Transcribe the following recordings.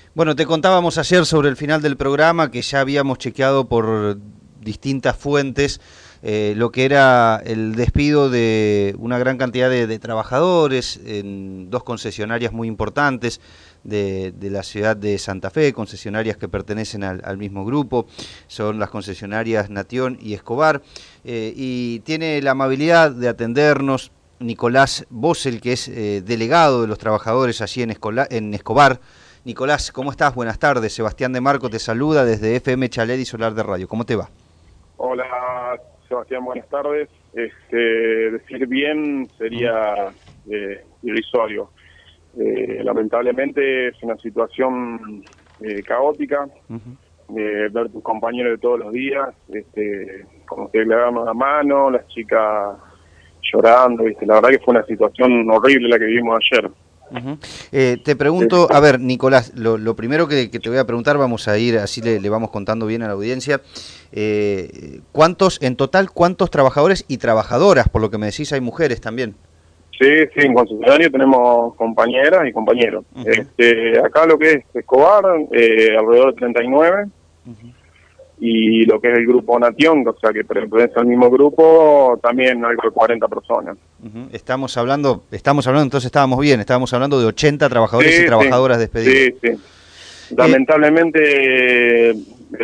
Bueno, te contábamos ayer sobre el final del programa que ya habíamos chequeado por distintas fuentes lo que era el despido de una gran cantidad de trabajadores en dos concesionarias muy importantes de la ciudad de Santa Fe, concesionarias que pertenecen al mismo grupo, son las concesionarias Nation y Escobar, y tiene la amabilidad de atendernos Nicolás Bossel, que es delegado de los trabajadores allí en Escobar. Nicolás, ¿cómo estás? Buenas tardes. Sebastián de Marco te saluda desde FM Chalet y Solar de Radio. ¿Cómo te va? Hola, Sebastián, buenas tardes. Decir bien sería irrisorio. Lamentablemente es una situación caótica. Ver tus compañeros de todos los días, como que le damos la mano, las chicas llorando, ¿viste? La verdad que fue una situación horrible la que vivimos ayer. Te pregunto, a ver, Nicolás, lo primero que te voy a preguntar, vamos a ir, así le vamos contando bien a la audiencia, en total, ¿cuántos trabajadores y trabajadoras? Por lo que me decís, hay mujeres también. Sí, en concesionario tenemos compañeras y compañeros. Acá lo que es Escobar, alrededor de 39, y lo que es el grupo Nation, o sea que pertenece al mismo grupo, también algo de 40 personas. Estamos hablando, entonces estábamos bien, estábamos hablando de 80 trabajadores y trabajadoras despedidos. Sí. Lamentablemente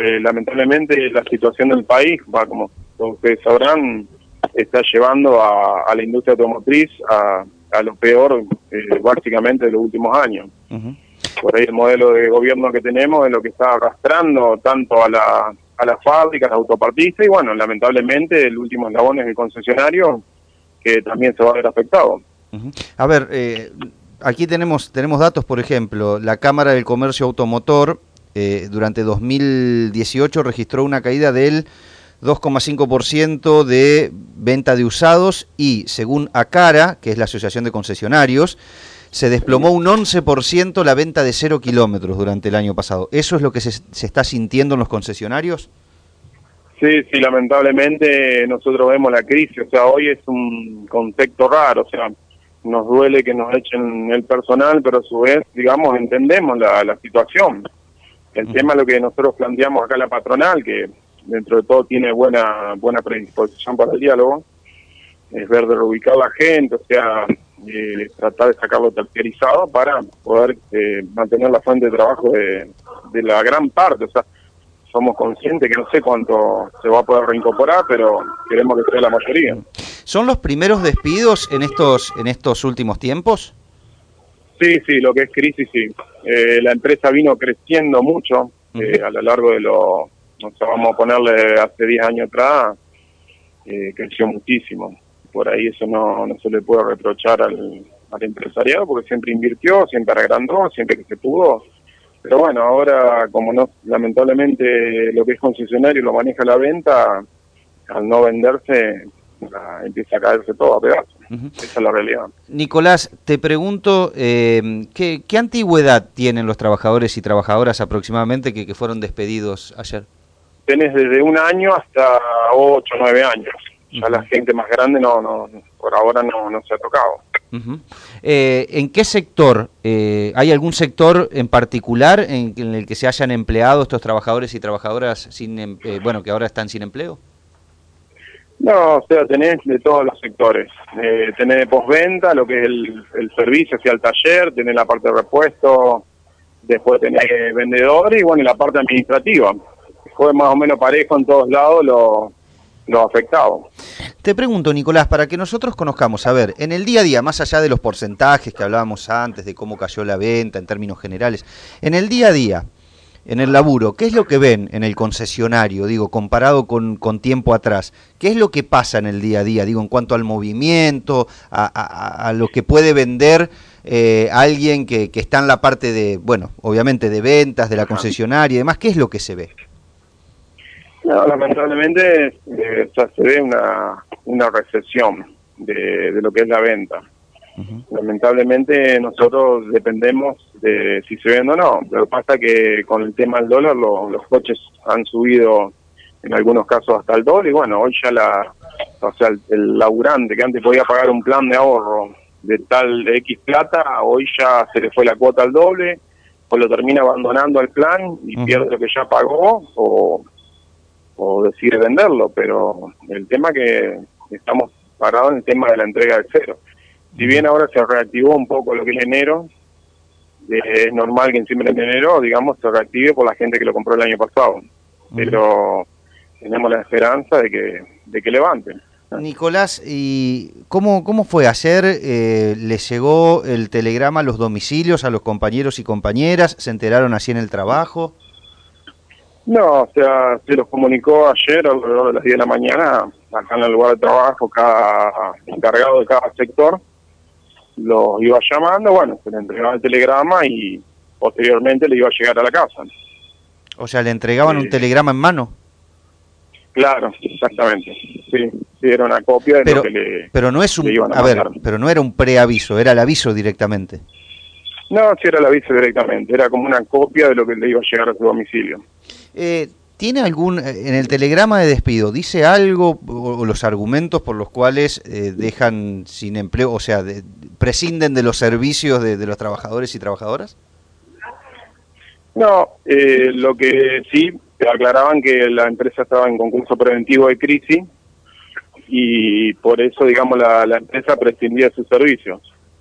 la situación del país, como ustedes sabrán, está llevando a la industria automotriz a lo peor básicamente de los últimos años. Por ahí el modelo de gobierno que tenemos es lo que está arrastrando tanto a las fábricas, a las autopartistas, y bueno, lamentablemente el último eslabón es el concesionario, que también se va a ver afectado. A ver, aquí tenemos datos, por ejemplo, la Cámara del Comercio Automotor durante 2018 registró una caída del 2,5% de venta de usados y, según ACARA, que es la Asociación de Concesionarios, se desplomó un 11% la venta de 0 kilómetros durante el año pasado. ¿Eso es lo que se está sintiendo en los concesionarios? Sí, lamentablemente nosotros vemos la crisis, o sea, hoy es un contexto raro, o sea, nos duele que nos echen el personal, pero a su vez, digamos, entendemos la situación. El tema es lo que nosotros planteamos acá la patronal, que dentro de todo tiene buena predisposición para el diálogo, es ver de reubicar a la gente, o sea, tratar de sacarlo tercerizado para poder mantener la fuente de trabajo de la gran parte, o sea, somos conscientes que no sé cuánto se va a poder reincorporar, pero queremos que sea la mayoría. ¿Son los primeros despidos en estos últimos tiempos? Sí, lo que es crisis, sí. La empresa vino creciendo mucho a lo largo de o sea, vamos a ponerle hace 10 años atrás, creció muchísimo. Por ahí eso no se le puede reprochar al empresariado, porque siempre invirtió, siempre agrandó, siempre que se pudo. Pero bueno, ahora como lamentablemente lo que es concesionario lo maneja la venta, al no venderse empieza a caerse todo a pedazos. Esa es la realidad. Nicolás, te pregunto, ¿qué antigüedad tienen los trabajadores y trabajadoras aproximadamente que fueron despedidos ayer? Tenés desde 1 año hasta 8 o 9 años. Ya la gente más grande por ahora no se ha tocado. ¿En qué sector? ¿Hay algún sector en particular en el que se hayan empleado estos trabajadores y trabajadoras que ahora están sin empleo? No, o sea, tenés de todos los sectores. Tenés de postventa, lo que es el servicio hacia el taller, tenés la parte de repuesto, después tenés vendedor y bueno, y la parte administrativa. Fue más o menos parejo en todos lados los afectados. Te pregunto, Nicolás, para que nosotros conozcamos, a ver, en el día a día, más allá de los porcentajes que hablábamos antes, de cómo cayó la venta en términos generales, en el día a día, en el laburo, ¿qué es lo que ven en el concesionario, digo, comparado con tiempo atrás? ¿Qué es lo que pasa en el día a día, digo, en cuanto al movimiento, a lo que puede vender alguien que está en la parte de, bueno, obviamente de ventas, de la concesionaria y demás? ¿Qué es lo que se ve? No, lamentablemente se ve una recesión de lo que es la venta. Lamentablemente nosotros dependemos de si se vende o no. Lo que pasa es que con el tema del dólar los coches han subido en algunos casos hasta el doble y bueno, hoy ya el laburante que antes podía pagar un plan de ahorro de tal X plata, hoy ya se le fue la cuota al doble o lo termina abandonando al plan y pierde lo que ya pagó, o decide venderlo, pero el tema que estamos parados en el tema de la entrega de cero. Si bien ahora se reactivó un poco lo que es enero, es normal que en diciembre de enero, digamos, se reactive por la gente que lo compró el año pasado, pero tenemos la esperanza de que levanten. Nicolás, ¿y cómo fue ayer? ¿Les llegó el telegrama a los domicilios, a los compañeros y compañeras? ¿Se enteraron así en el trabajo? No, o sea, se los comunicó ayer alrededor de las 10 de la mañana, acá en el lugar de trabajo, cada encargado de cada sector los iba llamando, bueno, se le entregaba el telegrama y posteriormente le iba a llegar a la casa. O sea, ¿le entregaban un telegrama en mano? Claro, exactamente. Sí, era una copia de lo que pero no es le iban a mandar. Pero no era un preaviso, era el aviso directamente. No, sí era el aviso directamente, era como una copia de lo que le iba a llegar a su domicilio. ¿Tiene en el telegrama de despido, dice algo o los argumentos por los cuales dejan sin empleo, o sea, prescinden de los servicios de los trabajadores y trabajadoras? No, lo que sí, aclaraban que la empresa estaba en concurso preventivo de crisis y por eso, digamos, la empresa prescindía de sus servicios.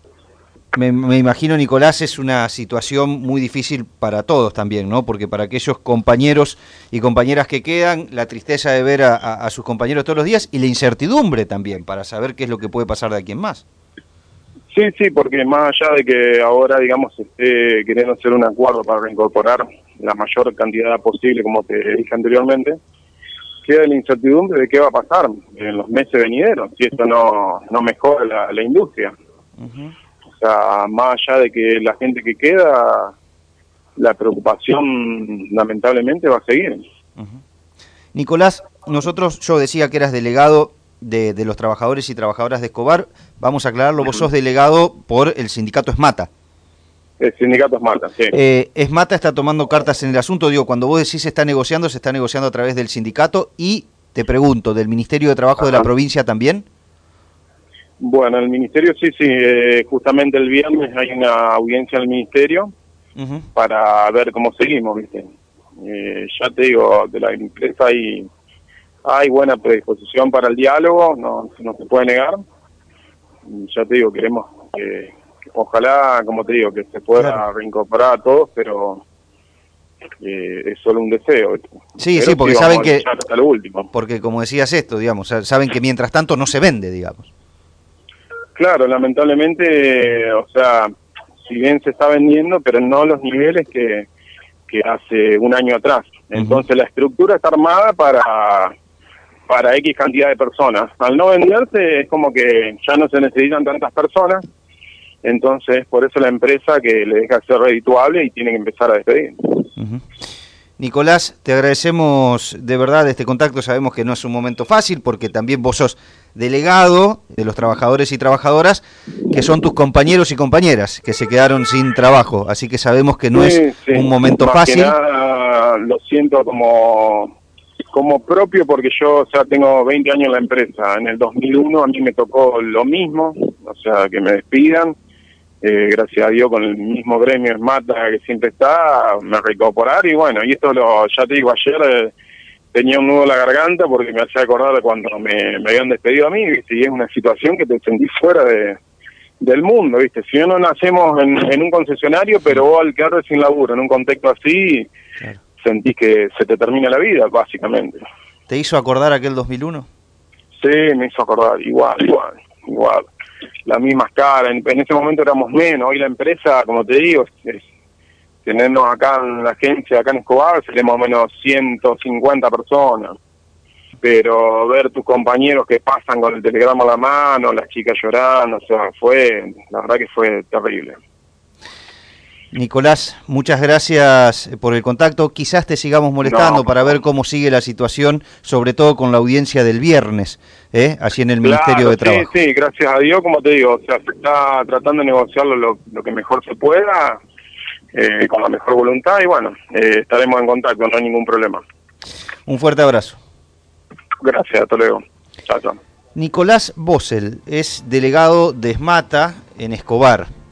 Me imagino, Nicolás, es una situación muy difícil para todos también, ¿no? Porque para aquellos compañeros y compañeras que quedan, la tristeza de ver a sus compañeros todos los días y la incertidumbre también para saber qué es lo que puede pasar de aquí en más. Sí, porque más allá de que ahora, digamos, se esté queriendo hacer un acuerdo para reincorporar la mayor cantidad posible, como te dije anteriormente, queda la incertidumbre de qué va a pasar en los meses venideros, si esto no mejora la industria. O sea, más allá de que la gente que queda, la preocupación lamentablemente va a seguir. Nicolás, yo decía que eras delegado de los trabajadores y trabajadoras de Escobar. Vamos a aclararlo, vos sos delegado por el sindicato ESMATA. El sindicato ESMATA, sí. ESMATA está tomando cartas en el asunto. Digo, cuando vos decís se está negociando a través del sindicato. Y te pregunto, ¿del Ministerio de Trabajo de la provincia también? Bueno, el Ministerio sí, justamente el viernes hay una audiencia al Ministerio para ver cómo seguimos, ¿viste? Ya te digo, de la empresa hay buena predisposición para el diálogo, no se puede negar. Ya te digo, queremos que ojalá, como te digo, que se pueda reincorporar a todos, pero es solo un deseo. Sí, pero porque saben que, hasta lo último. Porque como decías esto, digamos, saben que mientras tanto no se vende, digamos. Claro, lamentablemente, o sea, si bien se está vendiendo, pero no a los niveles que hace un año atrás. Entonces la estructura está armada para X cantidad de personas. Al no venderse es como que ya no se necesitan tantas personas, entonces por eso la empresa que le deja ser redituable y tiene que empezar a despedir. Nicolás, te agradecemos de verdad este contacto. Sabemos que no es un momento fácil porque también vos sos delegado de los trabajadores y trabajadoras que son tus compañeros y compañeras que se quedaron sin trabajo, así que sabemos que no es un momento fácil. Más que nada, lo siento como propio porque yo, o sea, tengo 20 años en la empresa. En el 2001 a mí me tocó lo mismo, o sea, que me despidan. Gracias a Dios con el mismo gremio ESMATA que siempre está, me reincorporar y bueno, y esto ya te digo, ayer tenía un nudo en la garganta porque me hacía acordar de cuando me habían despedido a mí, ¿viste? Y es una situación que te sentís fuera del mundo, ¿viste? Si no nacemos en un concesionario, pero vos al quedarte sin laburo en un contexto así, sentís que se te termina la vida, básicamente. ¿Te hizo acordar aquel 2001? Sí, me hizo acordar, igual. Las mismas caras, en ese momento éramos menos, hoy la empresa, como te digo, tenernos acá en la agencia, acá en Escobar, seremos más o menos 150 personas, pero ver tus compañeros que pasan con el telegrama a la mano, las chicas llorando, o sea, la verdad que fue terrible. Nicolás, muchas gracias por el contacto. Quizás te sigamos molestando para ver cómo sigue la situación, sobre todo con la audiencia del viernes, allí en el Ministerio de Trabajo. Sí, gracias a Dios, como te digo, o sea, se está tratando de negociarlo lo que mejor se pueda, con la mejor voluntad, y bueno, estaremos en contacto, no hay ningún problema. Un fuerte abrazo. Gracias, hasta luego. Chao. Nicolás Bossel es delegado de ESMATA en Escobar.